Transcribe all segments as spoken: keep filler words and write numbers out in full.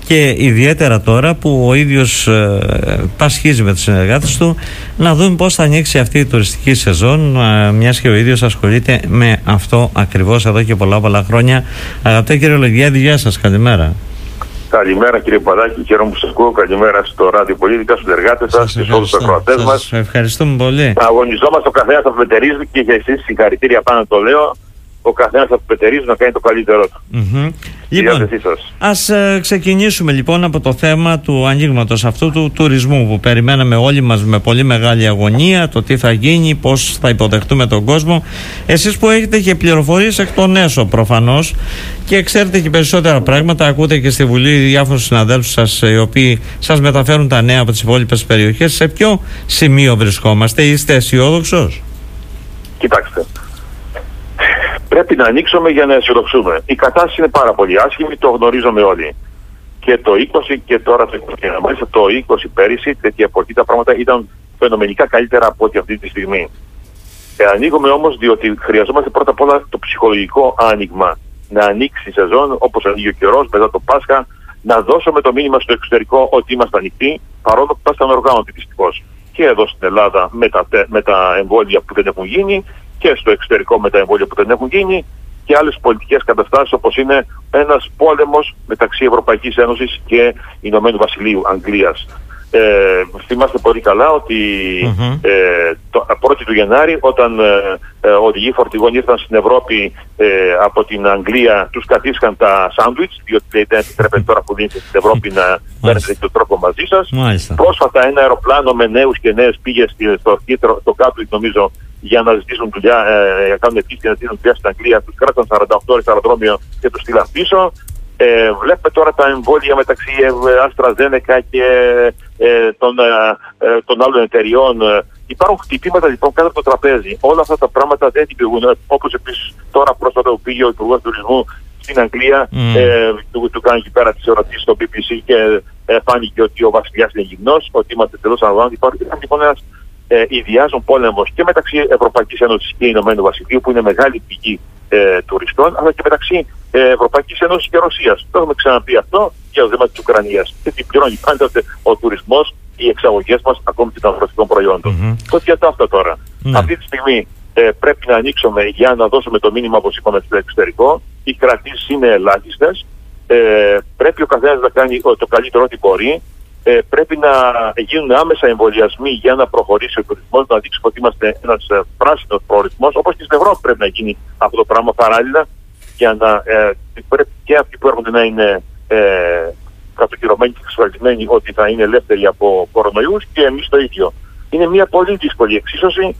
και ιδιαίτερα τώρα που ο ίδιος ε, πασχίζει με τους συνεργάτες του, να δούμε πώς θα ανοίξει αυτή η τουριστική σεζόν, ε, μιας και ο ίδιος ασχολείται με αυτό ακριβώς εδώ και πολλά πολλά χρόνια. Αγαπητέ κύριε Λογιάδη, γεια σας, καλημέρα. Καλημέρα κύριε Παδάκη, χαίρομαι που σας ακούω. Καλημέρα στο Ράδιο Πολίτικα, στους εργάτες σας και σε όλους τους ακροατές μας. Σας ευχαριστούμε πολύ. Αγωνιζόμαστε ο καθένας θα πετερίζει και για εσείς συγχαρητήρια πάνω το λέω. Ο καθένας θα πετερίζει να κάνει το καλύτερό του. Mm-hmm. Λοιπόν, ας ε, ξεκινήσουμε λοιπόν από το θέμα του ανοίγματος αυτού του τουρισμού που περιμέναμε όλοι μας με πολύ μεγάλη αγωνία, το τι θα γίνει, πώς θα υποδεχτούμε τον κόσμο. Εσείς που έχετε και πληροφορίες εκ των έσω προφανώς και ξέρετε και περισσότερα πράγματα, ακούτε και στη Βουλή διάφορους συναδέλφους σας οι οποίοι σας μεταφέρουν τα νέα από τις υπόλοιπες περιοχές. Σε ποιο σημείο βρισκόμαστε, είστε αισιόδοξος? Κοιτάξτε, πρέπει να ανοίξουμε για να αισιοδοξούμε. Η κατάσταση είναι πάρα πολύ άσχημη, το γνωρίζουμε όλοι. Και το είκοσι και τώρα το είκοσι. Μάλιστα το είκοσι πέρυσι, τέτοια εποχή τα πράγματα ήταν φαινομενικά καλύτερα από ό,τι αυτή τη στιγμή. Ε, ανοίγουμε όμως διότι χρειαζόμαστε πρώτα απ' όλα το ψυχολογικό άνοιγμα. Να ανοίξει η σεζόν όπως ανοίγει ο καιρός μετά το Πάσχα, να δώσουμε το μήνυμα στο εξωτερικό ότι είμαστε ανοιχτοί, παρόλο που είμαστε ανοργάνωτοι δυστυχώς. Και εδώ στην Ελλάδα με τα, με τα εμβόλια που δεν έχουν γίνει, και στο εξωτερικό με τα εμβόλια που δεν έχουν γίνει, και άλλες πολιτικές καταστάσεις όπως είναι ένας πόλεμος μεταξύ Ευρωπαϊκής Ένωσης και Ηνωμένου Βασιλείου, Αγγλίας. Ε, θυμάστε πολύ καλά ότι mm-hmm. ε, το πρώτη του Γενάρη, όταν ε, ε, οδηγοί φορτηγών ήρθαν στην Ευρώπη ε, από την Αγγλία, τους καθίσχαν τα σάντουιτς, διότι δεν επιτρέπεται τώρα που δίνετε στην Ευρώπη να παίρνετε το τρόπο μαζί σας. Μάλιστα. Πρόσφατα ένα αεροπλάνο με νέους και νέες πήγε στο, στο, στο κάτω, νομίζω, για να ζητήσουν δουλειά, ε, για να κάνουν επίσης και να ζητήσουν δουλειά στην Αγγλία. Τους κράτησαν σαράντα οκτώ ώρες στο αεροδρόμιο και τους στείλαν πίσω. Ε, βλέπετε τώρα τα εμβόλια μεταξύ AstraZeneca και ε, των, ε, των άλλων εταιριών. Υπάρχουν χτυπήματα λοιπόν κάτω από το τραπέζι. Όλα αυτά τα πράγματα δεν δημιουργούν. Όπως επίσης τώρα πρόσφατα που πήγε ο Υπουργός Τουρισμού στην Αγγλία, mm. ε, του, του κάνει εκεί πέρα τις ερωτήσεις στο μπι μπι σι και ε, φάνηκε ότι ο βασιλιάς είναι γυμνός, ότι είμαστε τελώς αναλαμβάνει. Υπάρχει λοιπόν ένας ε, ιδιάζων πόλεμος και μεταξύ Ευρωπαϊκής Ένωσης και Ηνωμένου Βασιλείου, που είναι μεγάλη πηγή ε, τουριστών, αλλά και μεταξύ ε, Ευρωπαϊκής Ένωσης και Ρωσίας. Το έχουμε ξαναπεί αυτό για το θέμα της Ουκρανίας. Και τι πληρώνει πάντοτε ο τουρισμός, οι εξαγωγές μας, ακόμη και των αγροτικών προϊόντων. Mm-hmm. Το για αυτό τώρα. Mm-hmm. Αυτή τη στιγμή ε, πρέπει να ανοίξουμε για να δώσουμε το μήνυμα, όπως είπαμε, στο εξωτερικό. Οι κρατήσεις είναι ελάχιστες. Ε, πρέπει ο καθένας να κάνει το καλύτερο ό,τι μπορεί. Ε, πρέπει να γίνουν άμεσα εμβολιασμοί για να προχωρήσει ο τουρισμός, να δείξουμε ότι είμαστε ένας ε, πράσινος προορισμός, όπως και στην Ευρώπη πρέπει να γίνει αυτό το πράγμα παράλληλα, για να ε, πρέπει και αυτοί που έρχονται να είναι ε, κατοχυρωμένοι και εξασφαλισμένοι ότι θα είναι ελεύθεροι από κορονοϊούς, και εμείς το ίδιο. Είναι μια πολύ δύσκολη εξίσωση,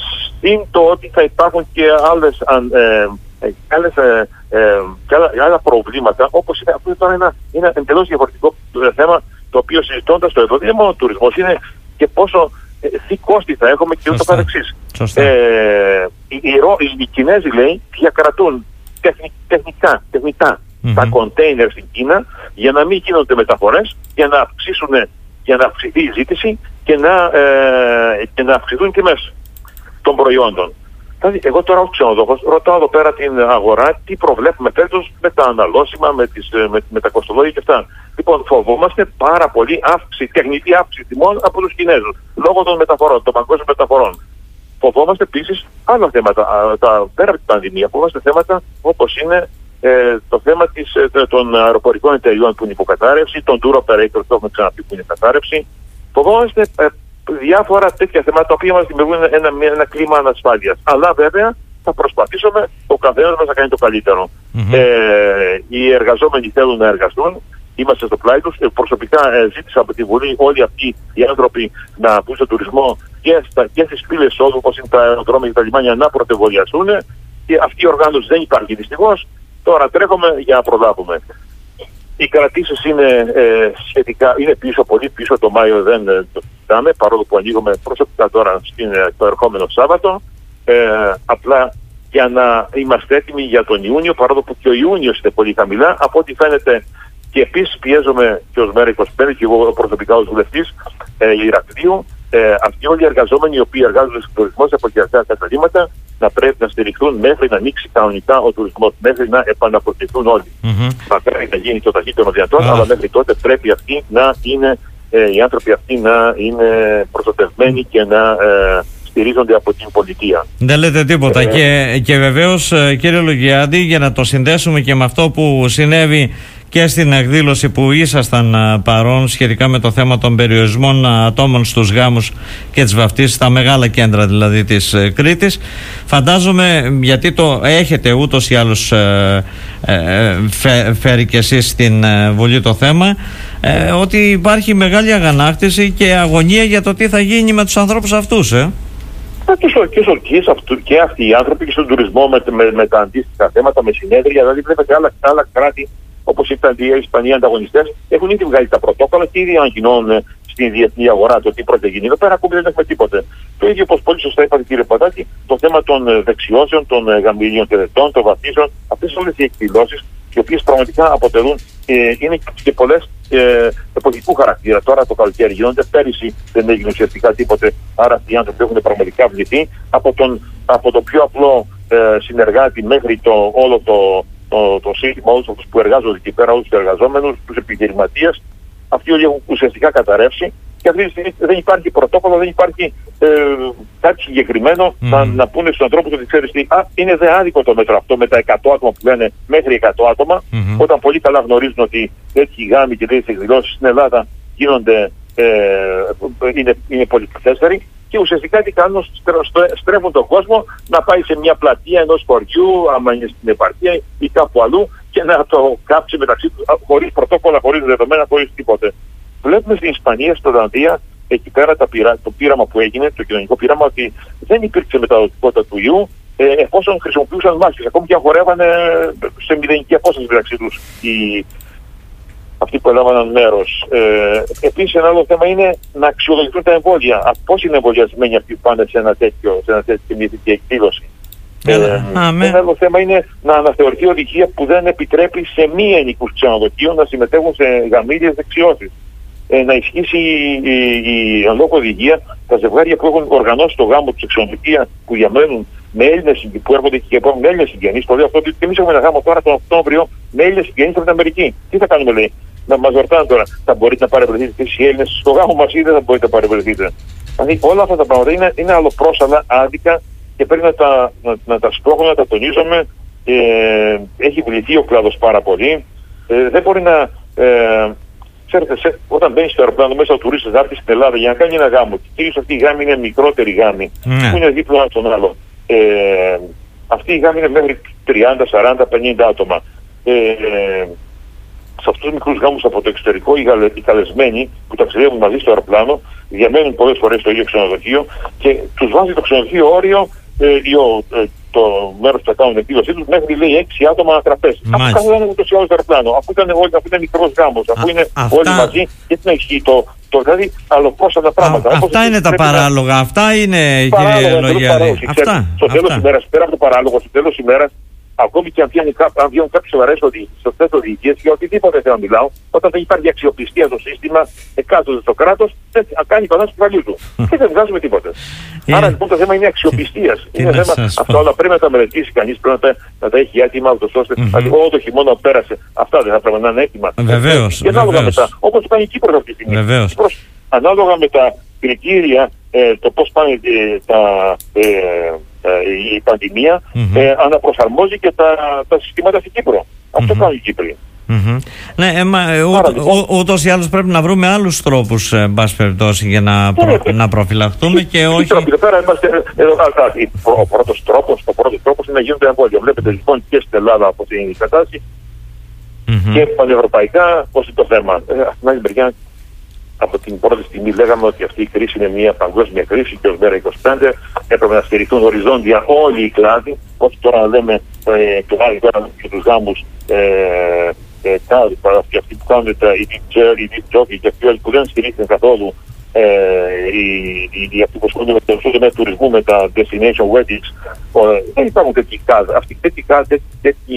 συν το ότι θα υπάρχουν και άλλες, ε, ε, άλλες, ε, ε, και άλλα, άλλα προβλήματα, όπως είναι, αυτό είναι ένα, ένα εντελώς διαφορετικό θέμα, το οποίο συζητώντας το εδώ δεν είναι μόνο τουρισμός, είναι και πόσο ε, τι κόστη θα έχουμε και ούτω καθεξής. Ε, οι, οι, οι, οι Κινέζοι, λέει, διακρατούν τεχνη, τεχνικά, τεχνητά mm-hmm. τα κοντέινερ στην Κίνα για να μην γίνονται μεταφορές, για να αυξήσουν, για να αυξηθεί η ζήτηση και να, ε, και να αυξηθούν τιμές των προϊόντων. Δηλαδή, εγώ τώρα ως ξενοδόχος ρωτάω εδώ πέρα την αγορά τι προβλέπουμε φέτος με τα αναλώσιμα, με, τις, με, με τα κοστολόγια και αυτά. Λοιπόν, φοβόμαστε πάρα πολύ αύξηση, τεχνητή αύξηση τιμών από τους Κινέζους λόγω των μεταφορών, των παγκόσμιων μεταφορών. Φοβόμαστε επίσης άλλα θέματα, τα, πέρα από την πανδημία, φοβόμαστε θέματα όπως είναι ε, το θέμα της, ε, των αεροπορικών εταιριών που είναι υποκατάρρευση, των tour operators, το έχουμε ξαναπεί, που είναι κατάρρευση. Φοβόμαστε ε, διάφορα τέτοια θέματα τα οποία μας δημιουργούν ένα, ένα, ένα κλίμα ανασφάλειας. Αλλά βέβαια θα προσπαθήσουμε ο καθένας μας να κάνει το καλύτερο. Mm-hmm. Ε, οι εργαζόμενοι θέλουν να εργαστούν, είμαστε στο πλάι τους. Ε, προσωπικά ε, ζήτησα από τη Βουλή όλοι αυτοί οι άνθρωποι να μπουν στο τουρισμό και, στα, και στις πύλες εισόδου, όπως είναι τα αεροδρόμια και τα λιμάνια, να πρωτοβολιαστούν. Και αυτή η οργάνωση δεν υπάρχει δυστυχώς. Τώρα τρέχουμε για να προλάβουμε. Οι κρατήσεις είναι ε, σχετικά, είναι πίσω, πολύ πίσω. Το Μάιο δεν ε, το κοιτάμε, παρόλο που ανοίγουμε προσωπικά τώρα στην, το ερχόμενο Σάββατο. Ε, απλά για να είμαστε έτοιμοι για τον Ιούνιο, παρόλο που και ο Ιούνιος είναι πολύ χαμηλά, από ό,τι φαίνεται. Και επίσης πιέζομαι και ως ΜΕΡΑ είκοσι πέντε και εγώ προσωπικά ως βουλευτής ε, Ηρακλείου, ε, αυτοί όλοι οι εργαζόμενοι οι οποίοι εργάζονται στον τουρισμό σε αποχαιρετικά καταλήμματα να πρέπει να στηριχθούν μέχρι να ανοίξει κανονικά ο τουρισμός, μέχρι να επαναπροστηθούν όλοι. Mm-hmm. Θα πρέπει να γίνει το ταχύτερο δυνατόν, ah. αλλά μέχρι τότε πρέπει αυτοί να είναι, ε, οι άνθρωποι αυτοί να είναι προστατευμένοι και να ε, στηρίζονται από την πολιτεία. Δεν λέτε τίποτα. Ε, και, και βεβαίως, κύριε Λογιάννη, για να το συνδέσουμε και με αυτό που συνέβη και στην εκδήλωση που ήσασταν παρόν σχετικά με το θέμα των περιορισμών ατόμων στους γάμους και τις βαφτίσεις, στα μεγάλα κέντρα δηλαδή της Κρήτης, φαντάζομαι, γιατί το έχετε ούτως ή άλλως ε, ε, φε, φέρει και εσείς στην Βουλή το θέμα, ε, ότι υπάρχει μεγάλη αγανάκτηση και αγωνία για το τι θα γίνει με τους ανθρώπους αυτούς, ε. Και, και, και αυτοί οι άνθρωποι και στον τουρισμό με, με, με τα αντίστοιχα θέματα, με συνέδρια, δηλαδή βλέπετε άλλα, άλλα κράτη όπως ήταν οι Ισπανοί ανταγωνιστές, έχουν ήδη βγάλει τα πρωτόκολλα και ήδη ανακοινώνουν στην διεθνή αγορά το τι πρόκειται γίνει. Εδώ πέρα ακόμη δεν έχουμε τίποτε. Το ίδιο, όπως πολύ σωστά είπατε, κύριε Πατάκη, το θέμα των δεξιώσεων, των γαμιλίων τελετών, των βαθίσεων, αυτές όλες οι εκδηλώσεις, οι οποίες πραγματικά αποτελούν, ε, είναι και πολλές ε, εποχικού χαρακτήρα. Τώρα το καλοκαίρι γίνονται, πέρυσι δεν έγινε ουσιαστικά τίποτε. Άρα οι άνθρωποι έχουν πραγματικά βληθεί από, τον, από το πιο απλό ε, συνεργάτη μέχρι το όλο το. Το, το σύστημα, όλους αυτούς που εργάζονται εκεί πέρα, όλους τους εργαζόμενους, τους επιχειρηματίες, αυτοί όλοι έχουν ουσιαστικά καταρρεύσει και αυτή τη στιγμή δεν υπάρχει πρωτόκολλο, δεν υπάρχει ε, κάτι συγκεκριμένο mm. να, να πούνε στους ανθρώπους ότι ξέρεις τι, α, είναι δε άδικο το μέτρο αυτό με τα εκατό άτομα που λένε μέχρι εκατό άτομα, mm-hmm. όταν πολύ καλά γνωρίζουν ότι τέτοιοι γάμοι και τέτοιες εκδηλώσεις στην Ελλάδα γίνονται, ε, είναι, είναι πολυπληθέστεροι. Και ουσιαστικά τι κάνουν, στρέφουν τον κόσμο να πάει σε μια πλατεία ενός χωριού, άμα είναι στην επαρχία ή κάπου αλλού, και να το κάψει μεταξύ του, χωρίς πρωτόκολλα, χωρίς δεδομένα, χωρίς τίποτε. Βλέπουμε στην Ισπανία, στην Ολλανδία, εκεί πέρα τα πειρα, το πείραμα που έγινε, το κοινωνικό πείραμα, ότι δεν υπήρξε μεταδοτικότητα του ιού, ε, εφόσον χρησιμοποιούσαν μάσκες, ακόμη και αγορεύανε σε μηδενική απόσταση μεταξύ τους οι αυτοί που έλαβαν μέρος. Ε, Επίσης, ένα άλλο θέμα είναι να αξιολογηθούν τα εμβόλια. Πώς είναι εμβολιασμένοι αυτοί που πάνε σε ένα τέτοιο, σε ένα τέτοιο μυθική εκδήλωση. Ε, ε, ένα άλλο θέμα είναι να αναθεωρηθεί οδηγία που δεν επιτρέπει σε μη ενικούς ξενοδοχείων να συμμετέχουν σε γαμήλιες δεξιώσεις. Ε, να ισχύσει η, η, η ανλόγω οδηγία τα ζευγάρια που έχουν οργανώσει το γάμο του σε ξενοδοχεία που διαμένουν με Έλληνες που έρχονται και από με Έλληνες συγγενείς. Το λέω αυτό ότι εμείς έχουμε ένα γάμο τώρα τον Οκτώβριο με Έλληνες συγγενείς από την Αμερική. Τι θα κάνουμε, λέει, να μας ρωτάνε τώρα, θα μπορείτε να παρευρεθείτε εσείς οι Έλληνες στο γάμο μας ή δεν θα μπορείτε να παρευρεθείτε. Δηλαδή όλα αυτά τα πράγματα είναι, είναι αλλοπρόσαλα, άδικα και πρέπει να τα, να, να τα σπρώχνουμε, να τα τονίζουμε. Ε, έχει βληθεί ο κλάδος πάρα πολύ. Ε, δεν μπορεί να. Ε, Ξέρετε, σε, όταν μπαίνει στο αεροπλάνο μέσα ο τουρίστας να έρθει στην Ελλάδα για να κάνει ένα γάμο, και κυρίως αυτή η γάμη είναι μικρότερη γάμη, mm. που είναι δίπλα στον άλλο. Ε, αυτή η γάμη είναι μέχρι τριάντα, σαράντα, πενήντα άτομα. Ε, σε αυτούς τους μικρούς γάμους από το εξωτερικό, οι, γαλε, οι καλεσμένοι που ταξιδεύουν μαζί στο αεροπλάνο διαμένουν πολλές φορές στο ίδιο ξενοδοχείο και τους βάζει το ξενοδοχείο όριο ε, ε, το μέρος που θα κάνουν εκδήλωσή τους μέχρι, λέει, έξι άτομα να τραπέζι. Αφού καθόταν ούτως ή άλλως το αεροπλάνο, αφού ήταν, αφού ήταν μικρός γάμος, αφού είναι αυτά... όλοι μαζί, γιατί να ισχύει το, το δηλαδή αλλοπρόσαντα πράγματα. Α, αυτά είναι τα παράλογα, να... αυτά είναι, κύριε Λογιάννη. Στο τέλος της ημέρας, πέρα από το παράλογο, στο τέλος της ημέρας, ακόμη και αν βγαίνουν, αν βγαίνουν κάποιες σοβαρές σωστές οδηγίες για οτιδήποτε θέλω να μιλάω, όταν δεν υπάρχει αξιοπιστία στο σύστημα, εκάστοτε στο κράτος, δεν κάνει κανένα του κεφαλιού του. Και δεν βγάζουμε τίποτε. Yeah. Άρα λοιπόν το θέμα είναι αξιοπιστίας. Είναι θέμα αυτό, αλλά πρέπει να τα μελετήσει κανείς, πρέπει να τα, να τα έχει έτοιμα, ούτως ώστε mm-hmm. δηλαδή όλο το χειμώνα που πέρασε, αυτά δεν θα πρέπει να είναι έτοιμα. Βεβαίως. Και ανάλογα μετά, όπως κάνει η Κύπρος αυτή τη στιγμή. Ανάλογα με τα κριτήρια, ε, το πώς πάνε ε, τα. Ε, η πανδημία mm-hmm. ε, αναπροσαρμόζει και τα, τα συστήματα στην Κύπρο. Αυτό mm-hmm. κάνουν οι Κύπροι. Mm-hmm. Ναι, ε, μα, ε, ού, λοιπόν, ούτως ή άλλως πρέπει να βρούμε άλλους τρόπους, εν πάση περιπτώσει, για να, προ, yeah, να προφυλαχτούμε και όχι... Εδώ πέρα είμαστε, εδώ, ο πρώτος τρόπος, ο πρώτος τρόπος είναι να γίνονται εμβόλια. Βλέπετε λοιπόν και στην Ελλάδα από την κατάσταση mm-hmm. και πανευρωπαϊκά πώς είναι το θέμα. Ε, στην άλλη μεριά, από την πρώτη στιγμή λέγαμε ότι αυτή η κρίση είναι μια παγκόσμια κρίση και ως μέρα είκοσι πέντε έπρεπε να στηριχθούν οριζόντια όλοι οι κλάδοι, όχι τώρα να λέμε ε, κλάδοι τώρα και τους γάμους ε, ε, κλάδοι, και αυτοί που κάνουν τα οι jockey και αυτοί όλοι που δεν στηρίχθηκαν καθόλου ε, οι, οι, οι αυτοί που ασχολούνται με το με τουρισμού, με τα destination weddings, ε, δεν υπάρχουν τέτοιοι κλάδοι. Αυτοί τέτοιοι κλάδοι, τέτοιοι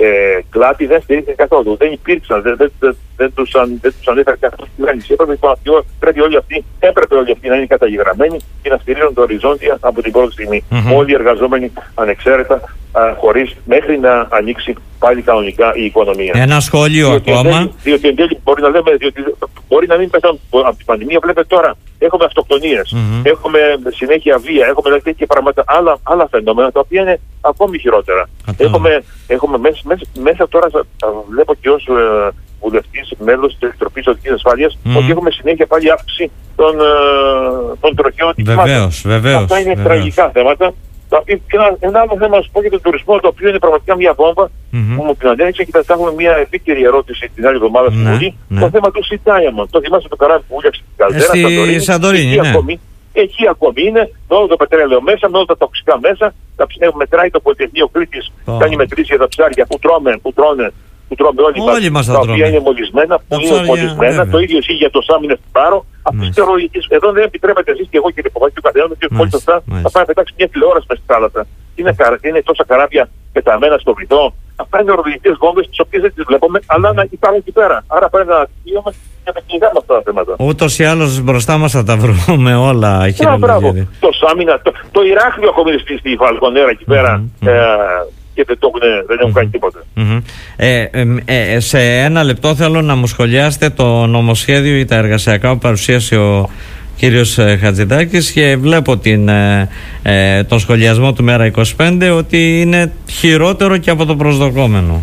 Ε, κλάτη δεν στηρίχθηκε καθόλου. Δεν υπήρξαν, δεν, δεν, δεν, δεν τους αν, ανέφερε καθόλου στην κυβέρνηση. Πρέπει όλοι αυτοί, έπρεπε όλοι αυτοί να είναι καταγεγραμμένοι και να στηρίζουν το οριζόντια από την πρώτη στιγμή. Mm-hmm. Όλοι οι εργαζόμενοι ανεξαίρετα, χωρίς μέχρι να ανοίξει πάλι κανονικά η οικονομία. Ένα σχόλιο διότι ακόμα. Εν τέλει, διότι εν τέλει μπορεί να λέμε, διότι μπορεί να μην πεθάνουν από την πανδημία. Βλέπετε τώρα, έχουμε αυτοκτονίες, mm-hmm. έχουμε συνέχεια βία, έχουμε τέτοια πράγματα, άλλα, άλλα φαινόμενα τα οποία είναι ακόμη χειρότερα. Έχουμε, έχουμε μέσα, μέσα, μέσα τώρα, βλέπω και ως ε, βουλευτής, μέλος της Επιτροπής Οδικής Ασφάλειας, mm-hmm. ότι έχουμε συνέχεια πάλι αύξηση των, ε, των τροχαίων ατυχημάτων. Βεβαίως, βεβαίως. Αυτά είναι βεβαίως. τραγικά θέματα. Και ένα, ένα άλλο θέμα, να σου πω για τον τουρισμό, το οποίο είναι πραγματικά μια βόμβα mm-hmm. που μου την ανέδειξε και θα έχουμε μια επίκαιρη ερώτηση την άλλη εβδομάδα στη Βουλή. Ναι, το ναι. θέμα του Sea Diamond. Το θυμάσαι το καράβι που βούλιαξε στην Καλδέρα, στη Σαντορίνη. Εκεί, ναι. εκεί ακόμη είναι, με όλο το πετρέλαιο μέσα, με όλα τα τοξικά μέσα. Τα ψ... μετράει το Πολυτεχνείο Κρήτης, oh. κάνει μετρήσεις για τα ψάρια που τρώμε, που τρώνε. Που τρώμε όλοι, όλοι μας, τα, τα οποία είναι μολυσμένα, που είναι μολυσμένα. Το ίδιο ισχύει για το Σάμινες του Πάρο. Εδώ δεν επιτρέπετε εσείς και εγώ κύριε Παπάκη, ο καθένας και πολύ σωστά θα πάει να πετάξει μια τηλεόραση μέσα στη θάλασσα. Είναι, είναι τόσα καράβια πεταμένα στο βυθό. Αυτά είναι ορολογικές βόμβες, τις οποίες δεν τις βλέπουμε, αλλά να υπάρχουν εκεί πέρα. Άρα πρέπει να αρχίσουμε και να κυνηγάμε αυτά τα θέματα. Ούτως ή άλλως μπροστά μας θα τα βρούμε όλα. Ναι, μπράβο. Το Σάμινα, το, το Ηράκλειο ακόμη είναι στη, στη Φαλκονέρα εκεί πέρα. Mm-hmm. Ε, και δεν, το έχουν, δεν έχουν mm-hmm. κάνει τίποτα. Mm-hmm. Ε, ε, ε, σε ένα λεπτό θέλω να μου σχολιάσετε το νομοσχέδιο ή τα εργασιακά που παρουσίασε ο κύριος Χατζηδάκης και βλέπω την, ε, ε, τον σχολιασμό του Μέρα είκοσι πέντε ότι είναι χειρότερο και από το προσδοκόμενο.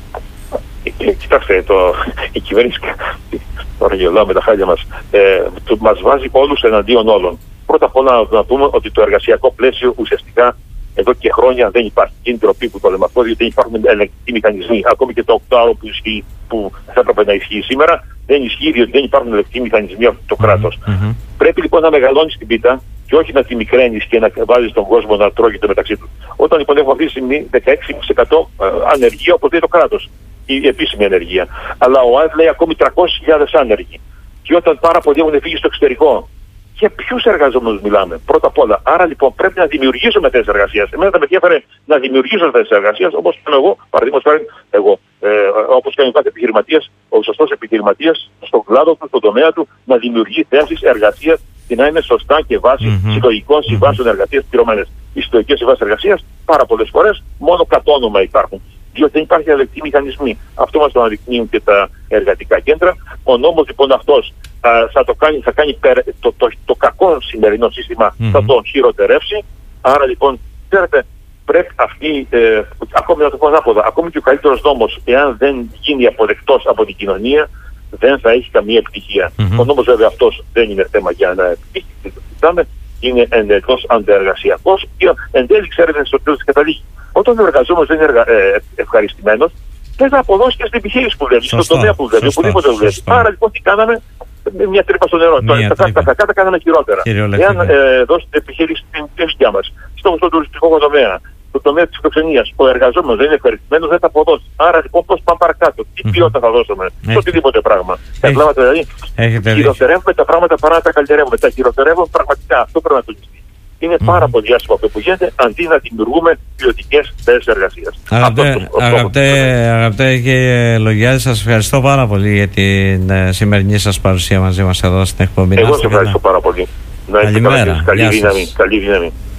Ε, κοιτάξτε, το, η κυβέρνηση, τώρα γελάω με τα χάλια μας, ε, το, μας βάζει όλους εναντίον όλων. Πρώτα απ' όλα να πούμε ότι το εργασιακό πλαίσιο ουσιαστικά εδώ και χρόνια δεν υπάρχει. Είναι ντροπή που το λέμε αυτό, διότι δεν υπάρχουν ελεγκτικοί μηχανισμοί. Ακόμη και το οκτάωρο που, ισχύει, που θα έπρεπε να ισχύει σήμερα δεν ισχύει, διότι δεν υπάρχουν ελεγκτικοί μηχανισμοί από το κράτος. Mm-hmm. Πρέπει λοιπόν να μεγαλώνεις την πίτα και όχι να τη μικραίνεις και να βάζεις τον κόσμο να τρώγεται μεταξύ του. Όταν λοιπόν έχουμε αυτή τη στιγμή δεκαέξι τοις εκατό ανεργία, όπως λέει το κράτος, η επίσημη ανεργία. Αλλά ο ΑΕΔ λέει ακόμη τριακόσιες χιλιάδες άνεργοι. Και όταν πάρα πολλοί έχουν φύγει στο εξωτερικό. Για ποιους εργαζόμενους μιλάμε, πρώτα απ' όλα. Άρα λοιπόν πρέπει να δημιουργήσουμε θέσεις εργασίας. Εμένα θα με ενδιαφέρει να δημιουργήσω θέσεις εργασίας, όπως κάνω εγώ, παραδείγματος χάρη, εγώ. Ε, όπως κάνει ο κάθε επιχειρηματίας, ο σωστός επιχειρηματίας, στον κλάδο του, στον τομέα του, να δημιουργεί θέσεις εργασίας και να είναι σωστά και βάσει mm-hmm. συλλογικών συμβάσεων mm-hmm. εργασίας πληρωμένες. Οι συλλογικές συμβάσεις εργασίας πάρα πολλές φορές μόνο κατ' όνομα υπάρχουν. Διότι δεν υπάρχει ελεγκτικοί μηχανισμοί. Αυτό μας το αναδεικνύουν και τα εργατικά κέντρα. Ο νόμος λοιπόν αυτός α, θα, το κάνει, θα κάνει το, το, το, το κακό σημερινό σύστημα, mm-hmm. θα τον χειροτερεύσει. Άρα λοιπόν, ξέρετε, πρέπει αυτή, ε, ακόμη να το πω ανάποδα, ακόμη και ο καλύτερος νόμος, εάν δεν γίνει αποδεκτός από την κοινωνία, δεν θα έχει καμία επιτυχία. Mm-hmm. Ο νόμος βέβαια αυτός δεν είναι θέμα για να επιτυχηθεί. Είναι εντελώς αντεργασιακός και εν τέλει ξέρετε στο τέλος καταλήγει. Όταν ο εργαζόμενος δεν είναι εργα... ε, ευχαριστημένος, πρέπει να αποδώσει και στην επιχείρηση που δουλεύει, στον τομέα που δουλεύει, οπουδήποτε δουλεύει. Άρα λοιπόν τι κάναμε, μια τρύπα στο νερό. Τα κακά τα κάναμε χειρότερα. Εάν ε, δώσει την επιχείρηση στην δικιά μας, στον τουριστικό τομέα, στον τομέα της φιλοξενίας, ο εργαζόμενος δεν είναι ευχαριστημένος, δεν θα αποδώσει. Άρα λοιπόν πώς πάμε παρακάτω, τι mm-hmm. ποιότητα θα δώσουμε, σε οτιδήποτε πράγμα. Καταλάβατε δηλαδή, χειροτερεύουμε τα πράγματα παρά να τα καλυτερεύουμε. Τα χειροτερεύουμε πραγματικά, αυτό πρέπει να το λυθεί. Είναι mm-hmm. πάρα πολύ άσχημο αυτό που γίνεται, αντί να δημιουργούμε ποιοτικές θέσεις εργασίας. Αγαπητέ, αγαπητέ, αγαπητέ κύριε Λογιάδη, σας ευχαριστώ πάρα πολύ για την ε, σημερινή σας παρουσία μαζί μας εδώ στην εκπομπή. Εγώ σας ευχαριστώ πάρα πολύ. Να είστε καλά, καλή δύναμη.